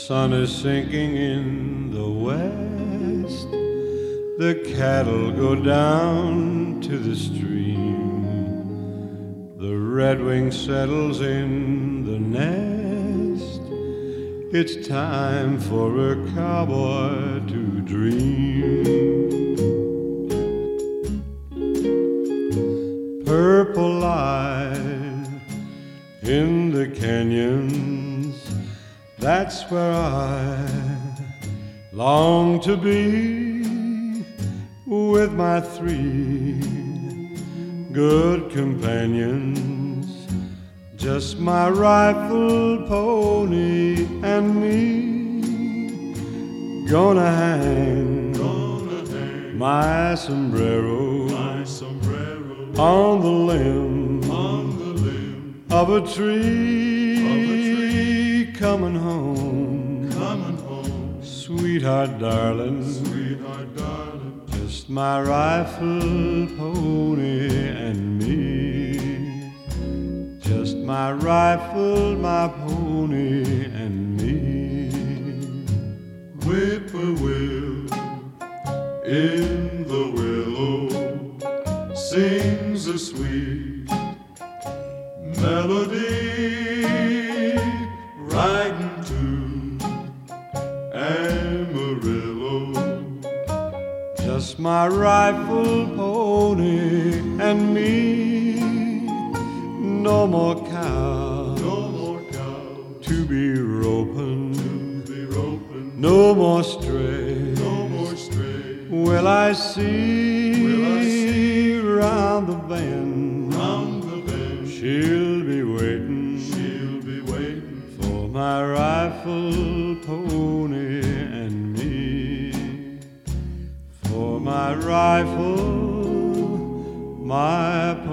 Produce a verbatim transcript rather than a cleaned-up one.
sun is sinking in the west. The cattle go down to the stream. The redwing settles in the nest. It's time for a cowboy to dream. Purple light in the canyons, that's where I long to be, with my three good companions, just my rifle, pony, and me. Gonna hang, Gonna hang my sombrero, my sombrero on the limb, on the limb of a tree, of a tree. Coming home, Coming home, sweetheart darling, sweetheart darling, just my rifle, pony, and me. Just my rifle, my pony, and me. whippoorwill in the willow sings a sweet melody, riding to Amarillo. Just my rifle, pony, and me. No more cow, No more cow to be roping, to be roping, no more stray. no more stray. Will I see, Will I see round the bend? round the bend? She'll be waiting, She'll be waiting for my rifle, pony, and me. For my rifle, my